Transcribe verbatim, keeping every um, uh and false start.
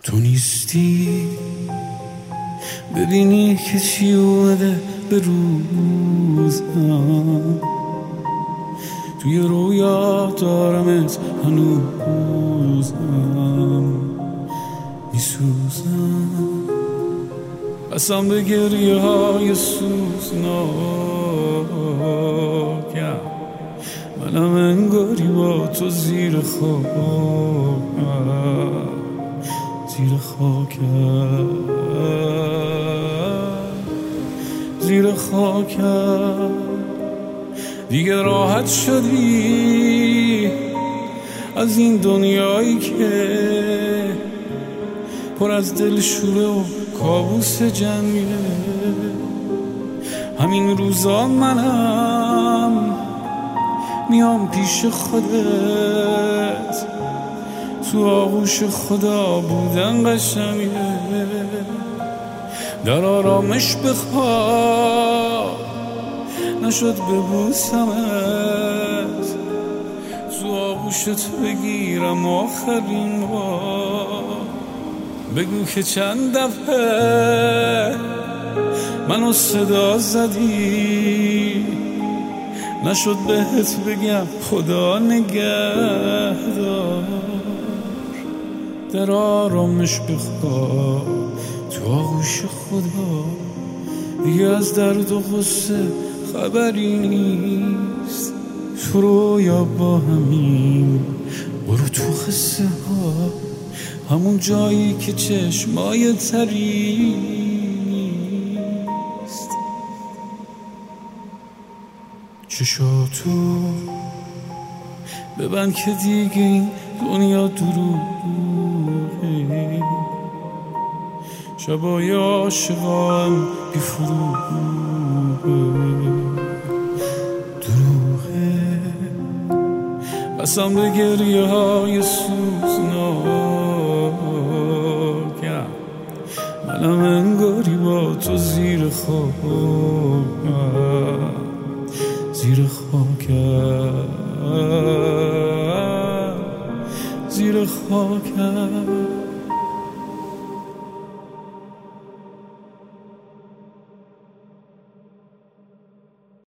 تو نیستی ببینی که چی اومده به روزم، توی رویا دارمت هنوزم، میسوزم قسم به گریه های سوزناکم، منم انگاری با تو زیر خاکم، زیر خاکم، زیر خاکم. دیگه راحت شدی از این دنیایی که پر از دلشوره و کابوس جنگه. همین روزا منم میام پیش خودت، تو آغوش خدا بودن قشنگه. در آرامش بخواب نشد ببوسمت، تو آغوشت بگیرم آخرین بار. بگو که چند دفعه منو صدا زدی، نشد بهت بگم خدا نگهدار. در آرامش بخواب تو آغوش خدا، دیگه از درد و غصه خبری نیست. تو رویا با همین برو تو قصه ها، همون جایی که چشمای تری نیست. چشاتو ببند که دیگه این دنیا دروغه، شبای عاشقام بی فروغه، دروغه قسم به گریه های سوزناکم، منم انگاری با تو زیر خاکم، زیر خاکم، زیر خاکم.